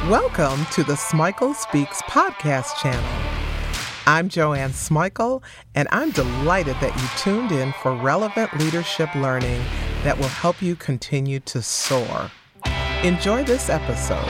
Welcome to the Smikle Speaks podcast channel. I'm Joanne Smikle, and I'm delighted that you tuned in for relevant leadership learning that will help you continue to soar. Enjoy this episode.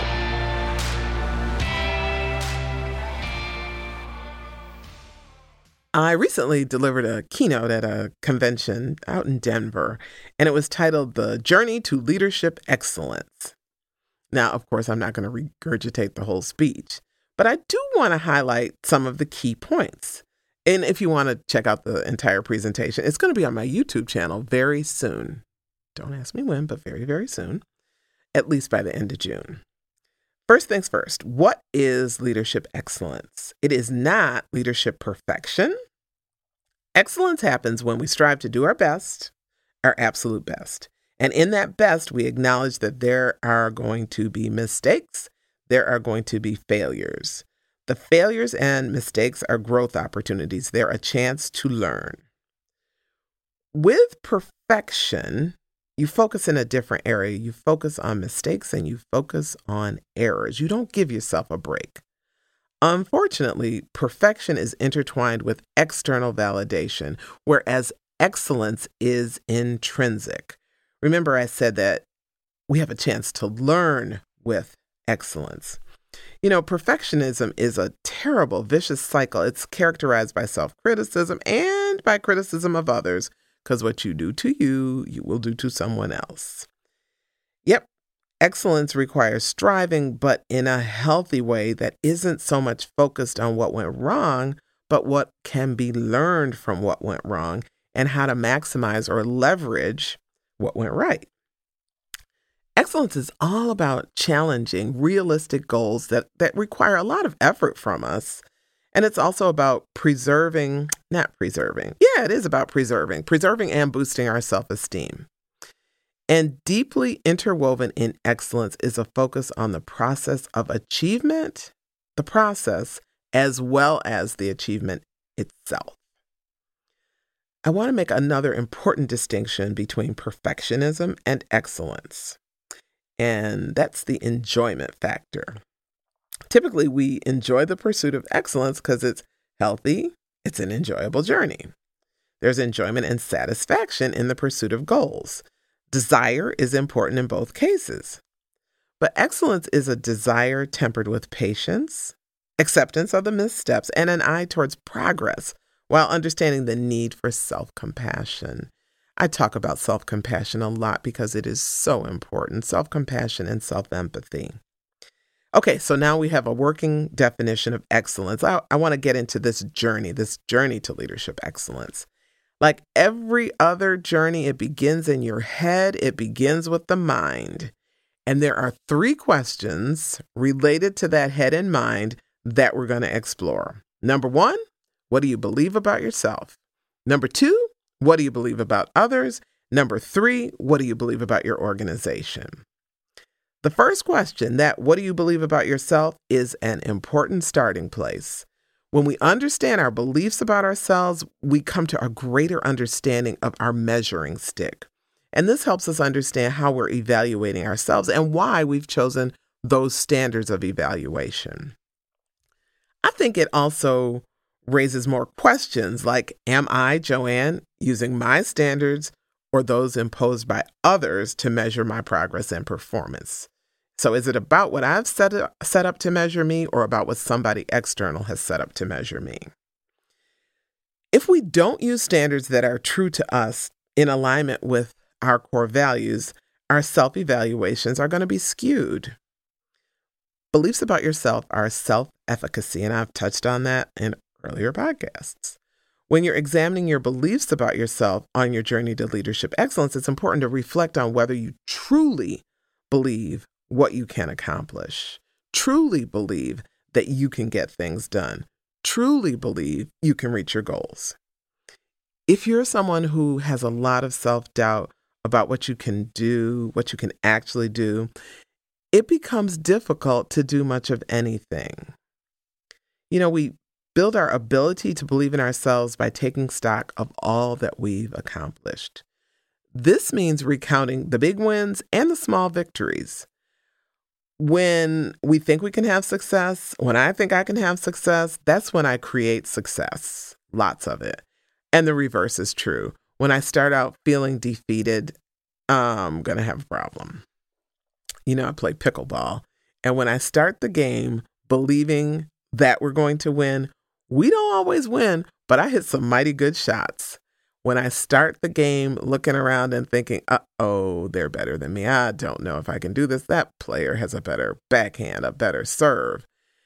I recently delivered a keynote at a convention out in Denver, and it was titled The Journey to Leadership Excellence. Now, of course, I'm not going to regurgitate the whole speech, but I do want to highlight some of the key points. And if you want to check out the entire presentation, it's going to be on my YouTube channel very soon. Don't ask me when, but very, very soon, at least by the end of June. First things first, what is leadership excellence? It is not leadership perfection. Excellence happens when we strive to do our best, our absolute best. And in that best, we acknowledge that there are going to be mistakes. There are going to be failures. The failures and mistakes are growth opportunities. They're a chance to learn. With perfection, you focus in a different area. You focus on mistakes and you focus on errors. You don't give yourself a break. Unfortunately, perfection is intertwined with external validation, whereas excellence is intrinsic. Remember, I said that we have a chance to learn with excellence. You know, perfectionism is a terrible, vicious cycle. It's characterized by self-criticism and by criticism of others, because what you do to you, you will do to someone else. Yep, excellence requires striving, but in a healthy way that isn't so much focused on what went wrong, but what can be learned from what went wrong and how to maximize or leverage what went right. Excellence is all about challenging realistic goals that require a lot of effort from us. And it's also about preserving and boosting our self-esteem. And deeply interwoven in excellence is a focus on the process of achievement, the process, as well as the achievement itself. I want to make another important distinction between perfectionism and excellence, and that's the enjoyment factor. Typically, we enjoy the pursuit of excellence because it's healthy, it's an enjoyable journey. There's enjoyment and satisfaction in the pursuit of goals. Desire is important in both cases. But excellence is a desire tempered with patience, acceptance of the missteps, and an eye towards progress, while understanding the need for self-compassion. I talk about self-compassion a lot because it is so important, self-compassion and self-empathy. Okay, so now we have a working definition of excellence. I want to get into this journey to leadership excellence. Like every other journey, it begins in your head. It begins with the mind. And there are 3 questions related to that head and mind that we're going to explore. Number 1, what do you believe about yourself? Number 2, what do you believe about others? Number 3, what do you believe about your organization? The first question, that what do you believe about yourself, is an important starting place. When we understand our beliefs about ourselves, we come to a greater understanding of our measuring stick. And this helps us understand how we're evaluating ourselves and why we've chosen those standards of evaluation. I think it also raises more questions like, am I, Joanne, using my standards or those imposed by others to measure my progress and performance? So is it about what I've set up to measure me or about what somebody external has set up to measure me? If we don't use standards that are true to us in alignment with our core values, our self-evaluations are going to be skewed. Beliefs about yourself are self-efficacy, and I've touched on that in earlier podcasts. When you're examining your beliefs about yourself on your journey to leadership excellence, it's important to reflect on whether you truly believe what you can accomplish, truly believe that you can get things done, truly believe you can reach your goals. If you're someone who has a lot of self-doubt about what you can do, what you can actually do, it becomes difficult to do much of anything. You know, we build our ability to believe in ourselves by taking stock of all that we've accomplished. This means recounting the big wins and the small victories. When we think we can have success, when I think I can have success, that's when I create success, lots of it. And the reverse is true. When I start out feeling defeated, I'm going to have a problem. I play pickleball. And when I start the game believing that we're going to win, we don't always win, but I hit some mighty good shots. When I start the game looking around and thinking, uh-oh, they're better than me. I don't know if I can do this. That player has a better backhand, a better serve.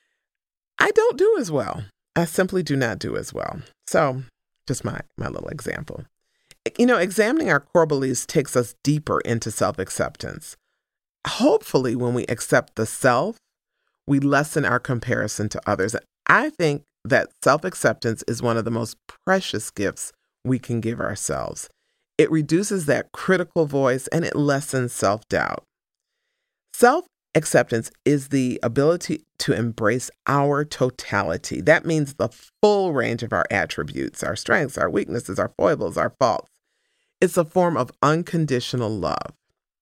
I don't do as well. I simply do not do as well. So just my little example. Examining our core beliefs takes us deeper into self-acceptance. Hopefully, when we accept the self, we lessen our comparison to others. I think that self-acceptance is one of the most precious gifts we can give ourselves. It reduces that critical voice and it lessens self-doubt. Self-acceptance is the ability to embrace our totality. That means the full range of our attributes, our strengths, our weaknesses, our foibles, our faults. It's a form of unconditional love.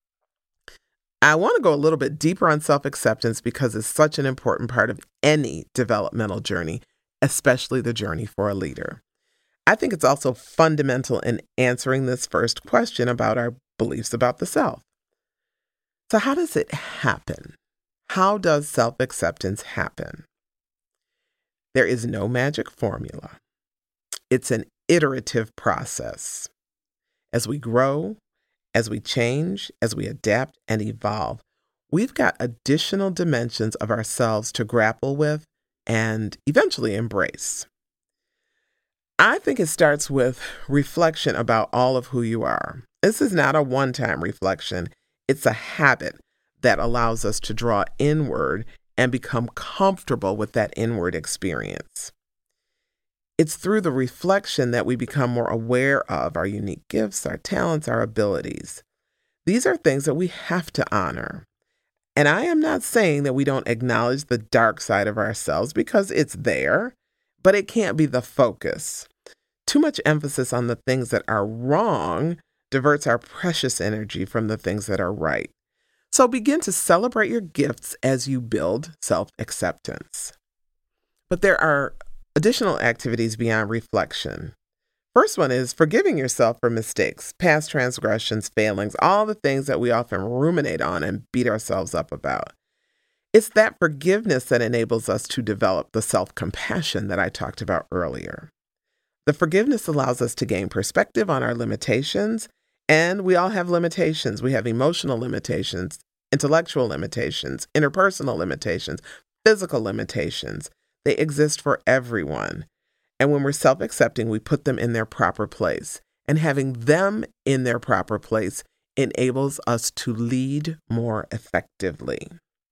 I want to go a little bit deeper on self-acceptance because it's such an important part of any developmental journey, especially the journey for a leader. I think it's also fundamental in answering this first question about our beliefs about the self. So how does it happen? How does self-acceptance happen? There is no magic formula. It's an iterative process. As we grow, as we change, as we adapt and evolve, we've got additional dimensions of ourselves to grapple with and eventually embrace. I think it starts with reflection about all of who you are. This is not a one-time reflection. It's a habit that allows us to draw inward and become comfortable with that inward experience. It's through the reflection that we become more aware of our unique gifts, our talents, our abilities. These are things that we have to honor. And I am not saying that we don't acknowledge the dark side of ourselves because it's there, but it can't be the focus. Too much emphasis on the things that are wrong diverts our precious energy from the things that are right. So begin to celebrate your gifts as you build self-acceptance. But there are additional activities beyond reflection. First one is forgiving yourself for mistakes, past transgressions, failings, all the things that we often ruminate on and beat ourselves up about. It's that forgiveness that enables us to develop the self-compassion that I talked about earlier. The forgiveness allows us to gain perspective on our limitations, and we all have limitations. We have emotional limitations, intellectual limitations, interpersonal limitations, physical limitations. They exist for everyone. And when we're self-accepting, we put them in their proper place. And having them in their proper place enables us to lead more effectively.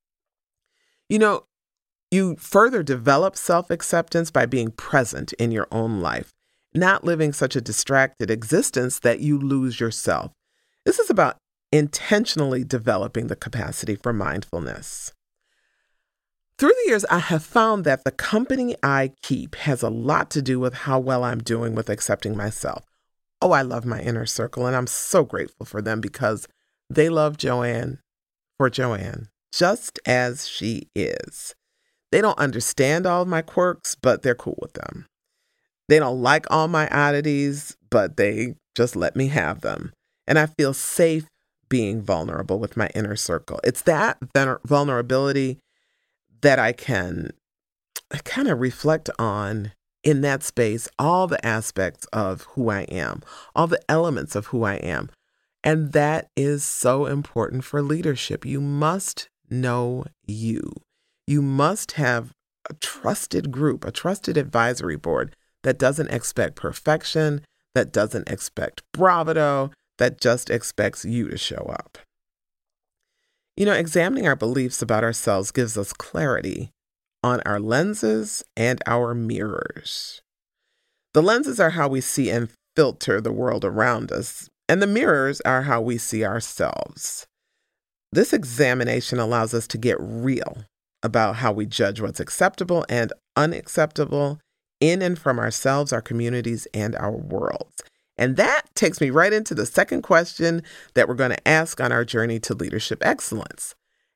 You further develop self-acceptance by being present in your own life, not living such a distracted existence that you lose yourself. This is about intentionally developing the capacity for mindfulness. Through the years, I have found that the company I keep has a lot to do with how well I'm doing with accepting myself. Oh, I love my inner circle, and I'm so grateful for them because they love Joanne for Joanne, just as she is. They don't understand all of my quirks, but they're cool with them. They don't like all my oddities, but they just let me have them. And I feel safe being vulnerable with my inner circle. It's that vulnerability that I can kind of reflect on in that space, all the aspects of who I am, all the elements of who I am. And that is so important for leadership. You must know you. You must have a trusted group, a trusted advisory board that doesn't expect perfection, that doesn't expect bravado, that just expects you to show up. Examining our beliefs about ourselves gives us clarity on our lenses and our mirrors. The lenses are how we see and filter the world around us, and the mirrors are how we see ourselves. This examination allows us to get real about how we judge what's acceptable and unacceptable in and from ourselves, our communities, and our worlds. And that takes me right into the second question that we're going to ask on our journey to leadership excellence.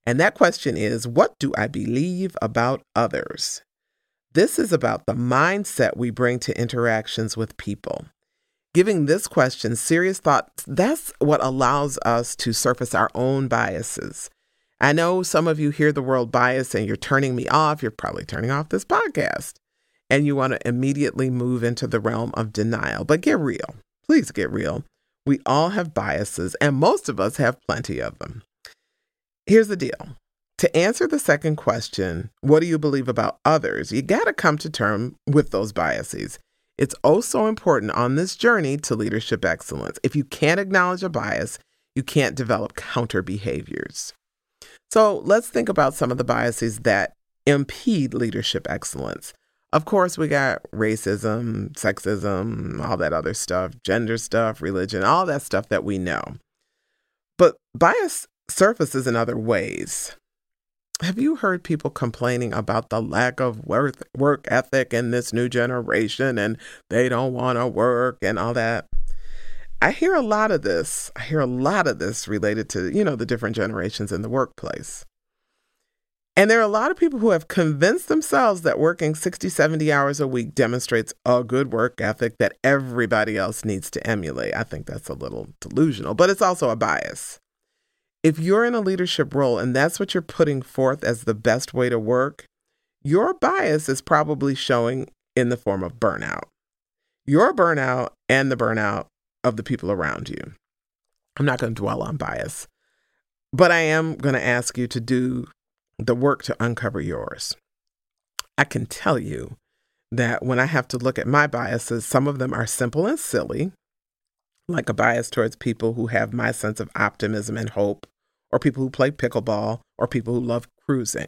And that question is, what do I believe about others? This is about the mindset we bring to interactions with people. Giving this question serious thought, that's what allows us to surface our own biases. I know some of you hear the word bias and you're turning me off. You're probably turning off this podcast. And you want to immediately move into the realm of denial. But get real. Please get real. We all have biases, and most of us have plenty of them. Here's the deal. To answer the second question, what do you believe about others? You got to come to terms with those biases. It's also important on this journey to leadership excellence. If you can't acknowledge a bias, you can't develop counter behaviors. So let's think about some of the biases that impede leadership excellence. Of course, we got racism, sexism, all that other stuff, gender stuff, religion, all that stuff that we know. But bias surfaces in other ways. Have you heard people complaining about the lack of work ethic in this new generation and they don't want to work and all that? I hear a lot of this. Related to, the different generations in the workplace. And there are a lot of people who have convinced themselves that working 60, 70 hours a week demonstrates a good work ethic that everybody else needs to emulate. I think that's a little delusional, but it's also a bias. If you're in a leadership role and that's what you're putting forth as the best way to work, your bias is probably showing in the form of burnout. Your burnout and the burnout of the people around you. I'm not going to dwell on bias, but I am going to ask you to do the work to uncover yours. I can tell you that when I have to look at my biases, some of them are simple and silly, like a bias towards people who have my sense of optimism and hope, or people who play pickleball, or people who love cruising.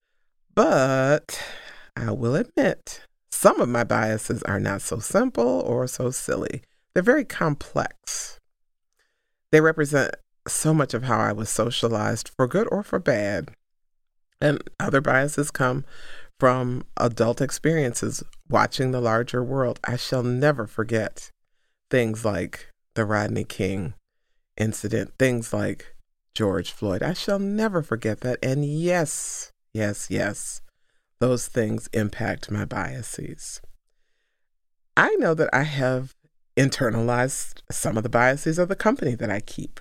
But I will admit, some of my biases are not so simple or so silly. They're very complex. They represent so much of how I was socialized, for good or for bad. And other biases come from adult experiences watching the larger world. I shall never forget things like the Rodney King incident, things like George Floyd. I shall never forget that. And yes, those things impact my biases. I know that I have internalized some of the biases of the company that I keep.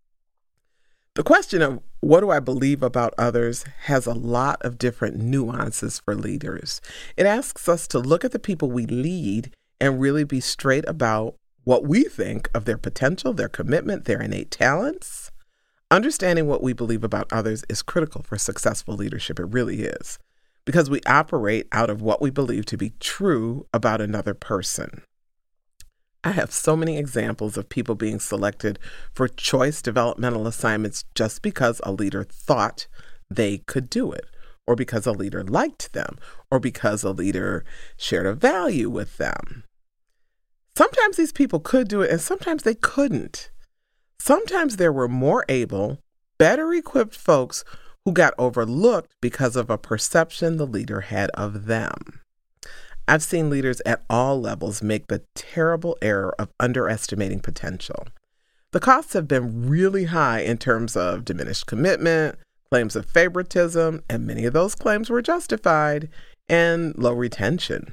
The question of what do I believe about others has a lot of different nuances for leaders. It asks us to look at the people we lead and really be straight about what we think of their potential, their commitment, their innate talents. Understanding what we believe about others is critical for successful leadership. It really is, because we operate out of what we believe to be true about another person. I have so many examples of people being selected for choice developmental assignments just because a leader thought they could do it, or because a leader liked them, or because a leader shared a value with them. Sometimes these people could do it, and sometimes they couldn't. Sometimes there were more able, better equipped folks who got overlooked because of a perception the leader had of them. I've seen leaders at all levels make the terrible error of underestimating potential. The costs have been really high in terms of diminished commitment, claims of favoritism, and many of those claims were justified, and low retention.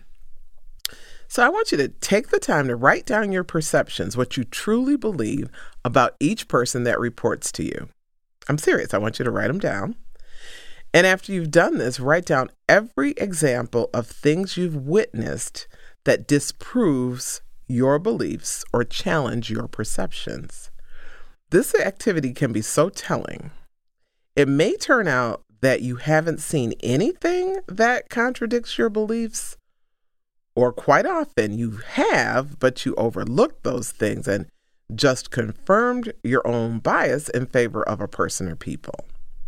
So I want you to take the time to write down your perceptions, what you truly believe about each person that reports to you. I'm serious. I want you to write them down. And after you've done this, write down every example of things you've witnessed that disproves your beliefs or challenge your perceptions. This activity can be so telling. It may turn out that you haven't seen anything that contradicts your beliefs, or quite often you have, but you overlooked those things and just confirmed your own bias in favor of a person or people.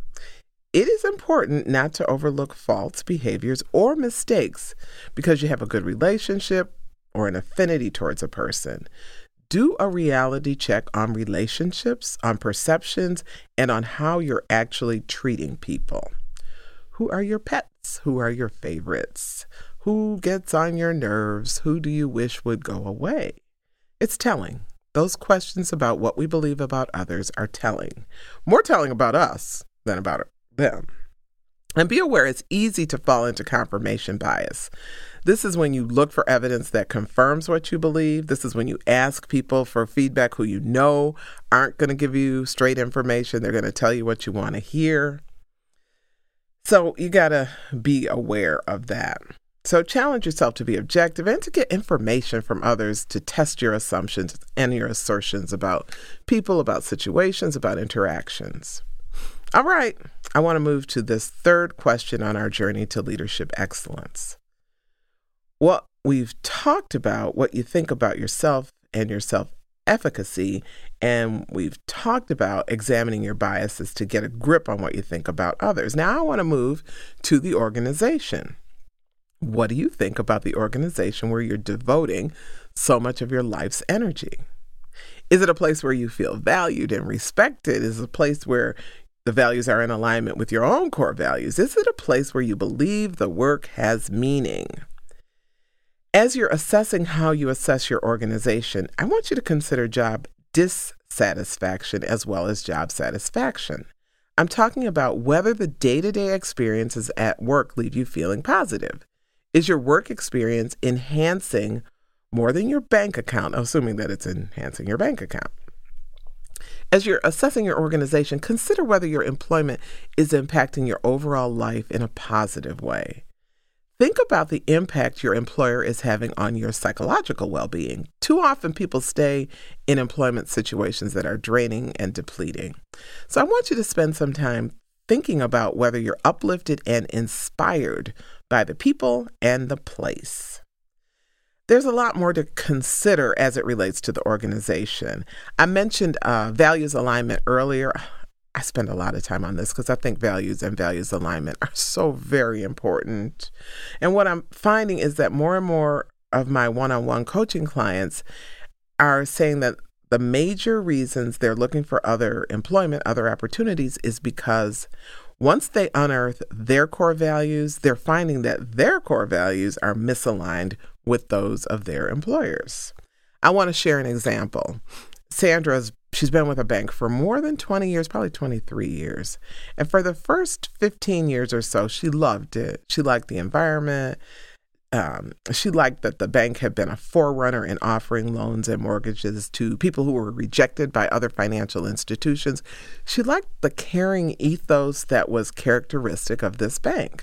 It is important not to overlook faults, behaviors, or mistakes because you have a good relationship or an affinity towards a person. Do a reality check on relationships, on perceptions, and on how you're actually treating people. Who are your pets? Who are your favorites? Who gets on your nerves? Who do you wish would go away? It's telling. Those questions about what we believe about others are telling. More telling about us than about them. And be aware it's easy to fall into confirmation bias. This is when you look for evidence that confirms what you believe. This is when you ask people for feedback who you know aren't going to give you straight information. They're going to tell you what you want to hear. So you got to be aware of that. So challenge yourself to be objective and to get information from others to test your assumptions and your assertions about people, about situations, about interactions. All right, I want to move to this third question on our journey to leadership excellence. Well, we've talked about what you think about yourself and your self-efficacy, and we've talked about examining your biases to get a grip on what you think about others. Now I want to move to the organization. What do you think about the organization where you're devoting so much of your life's energy? Is it a place where you feel valued and respected? Is it a place where the values are in alignment with your own core values? Is it a place where you believe the work has meaning? As you're assessing how you assess your organization, I want you to consider job dissatisfaction as well as job satisfaction. I'm talking about whether the day-to-day experiences at work leave you feeling positive. Is your work experience enhancing more than your bank account, assuming that it's enhancing your bank account? As you're assessing your organization, consider whether your employment is impacting your overall life in a positive way. Think about the impact your employer is having on your psychological well-being. Too often people stay in employment situations that are draining and depleting. So I want you to spend some time thinking about whether you're uplifted and inspired by the people and the place. There's a lot more to consider as it relates to the organization. I mentioned values alignment earlier. I spend a lot of time on this because I think values and values alignment are so very important. And what I'm finding is that more and more of my one-on-one coaching clients are saying that the major reasons they're looking for other employment, other opportunities, is because once they unearth their core values, they're finding that their core values are misaligned with those of their employers. I want to share an example. She's been with a bank for more than 20 years, probably 23 years. And for the first 15 years or so, she loved it. She liked the environment. She liked that the bank had been a forerunner in offering loans and mortgages to people who were rejected by other financial institutions. She liked the caring ethos that was characteristic of this bank.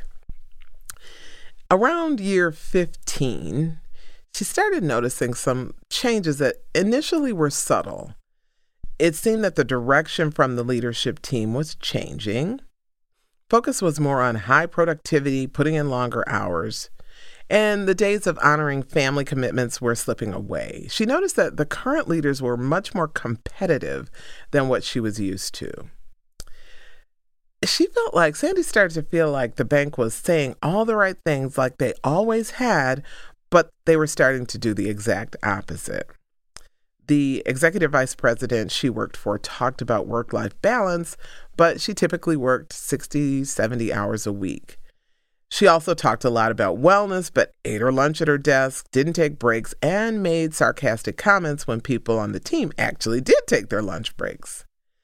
Around year 15, she started noticing some changes that initially were subtle. It seemed that the direction from the leadership team was changing. Focus was more on high productivity, putting in longer hours, and the days of honoring family commitments were slipping away. She noticed that the current leaders were much more competitive than what she was used to. Sandy started to feel like the bank was saying all the right things like they always had, but they were starting to do the exact opposite. The executive vice president she worked for talked about work-life balance, but she typically worked 60, 70 hours a week. She also talked a lot about wellness, but ate her lunch at her desk, didn't take breaks, and made sarcastic comments when people on the team actually did take their lunch breaks.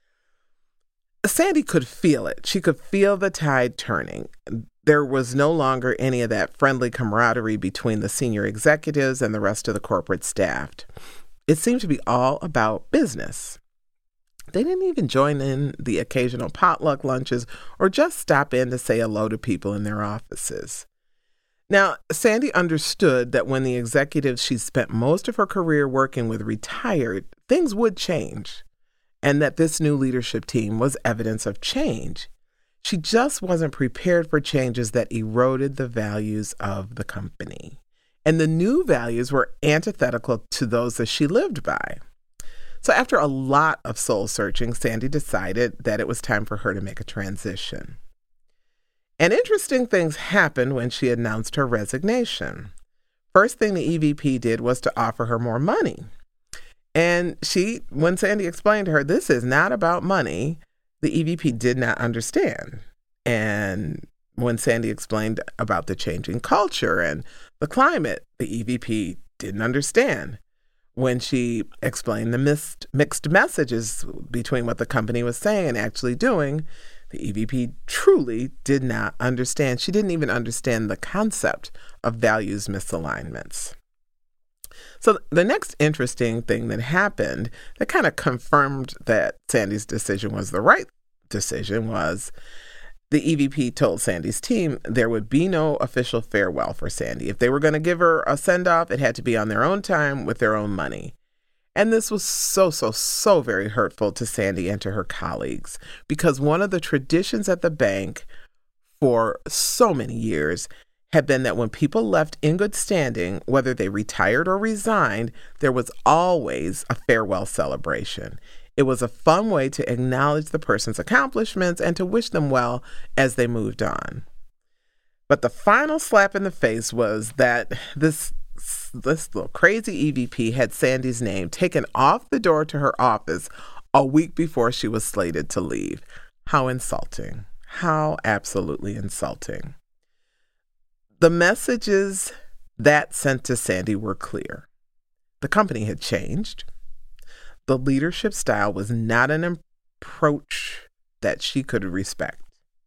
Sandy could feel it. She could feel the tide turning. There was no longer any of that friendly camaraderie between the senior executives and the rest of the corporate staff. It seemed to be all about business. They didn't even join in the occasional potluck lunches or just stop in to say hello to people in their offices. Now, Sandy understood that when the executives she spent most of her career working with retired, things would change, and that this new leadership team was evidence of change. She just wasn't prepared for changes that eroded the values of the company. And the new values were antithetical to those that she lived by. So after a lot of soul searching, Sandy decided that it was time for her to make a transition. And interesting things happened when she announced her resignation. First thing the EVP did was to offer her more money. And when Sandy explained to her, this is not about money, the EVP did not understand. And when Sandy explained about the changing culture and the climate, the EVP didn't understand. When she explained the mixed messages between what the company was saying and actually doing, The EVP truly did not understand. She didn't even understand the concept of values misalignments. So the next interesting thing that happened that kind of confirmed that Sandy's decision was the right decision was the EVP told Sandy's team there would be no official farewell for Sandy. If they were going to give her a send-off, it had to be on their own time with their own money. And this was so very hurtful to Sandy and to her colleagues, because one of the traditions at the bank for so many years had been that when people left in good standing, whether they retired or resigned, there was always a farewell celebration. It was a fun way to acknowledge the person's accomplishments and to wish them well as they moved on. But the final slap in the face was that this little crazy EVP had Sandy's name taken off the door to her office a week before she was slated to leave. How insulting. How absolutely insulting. The messages that sent to Sandy were clear. The company had changed. The leadership style was not an approach that she could respect.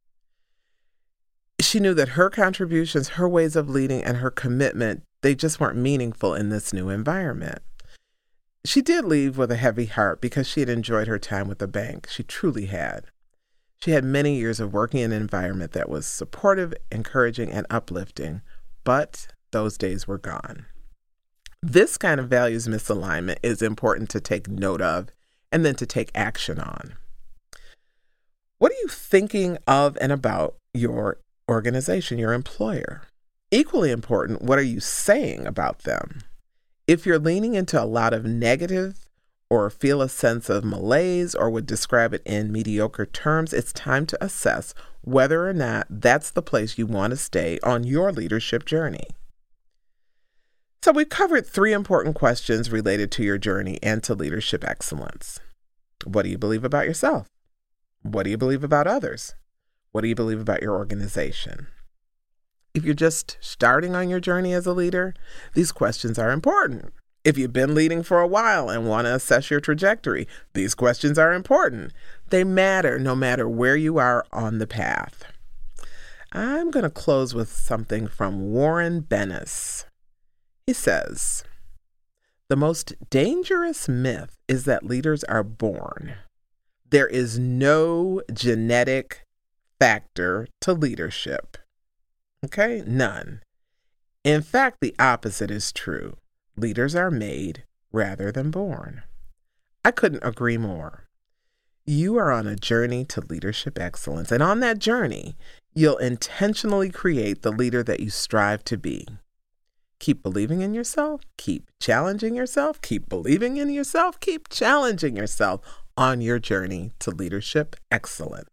She knew that her contributions, her ways of leading, and her commitment, they just weren't meaningful in this new environment. She did leave with a heavy heart because she had enjoyed her time with the bank. She truly had. She had many years of working in an environment that was supportive, encouraging, and uplifting, but those days were gone. This kind of values misalignment is important to take note of and then to take action on. What are you thinking of and about your organization, your employer? Equally important, what are you saying about them? If you're leaning into a lot of negative or feel a sense of malaise or would describe it in mediocre terms, it's time to assess whether or not that's the place you want to stay on your leadership journey. So we've covered 3 important questions related to your journey and to leadership excellence. What do you believe about yourself? What do you believe about others? What do you believe about your organization? If you're just starting on your journey as a leader, these questions are important. If you've been leading for a while and want to assess your trajectory, these questions are important. They matter no matter where you are on the path. I'm going to close with something from Warren Bennis. He says, "The most dangerous myth is that leaders are born. There is no genetic factor to leadership." Okay? None. In fact, the opposite is true. Leaders are made rather than born. I couldn't agree more. You are on a journey to leadership excellence, and on that journey, you'll intentionally create the leader that you strive to be. Keep believing in yourself, keep challenging yourself, keep believing in yourself, keep challenging yourself on your journey to leadership excellence.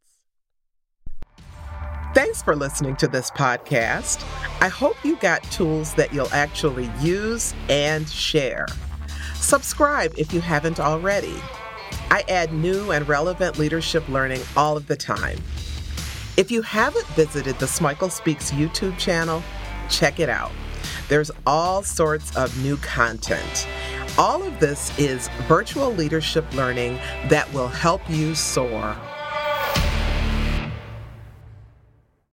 Thanks for listening to this podcast. I hope you got tools that you'll actually use and share. Subscribe if you haven't already. I add new and relevant leadership learning all of the time. If you haven't visited the Smikle Speaks YouTube channel, check it out. There's all sorts of new content. All of this is virtual leadership learning that will help you soar.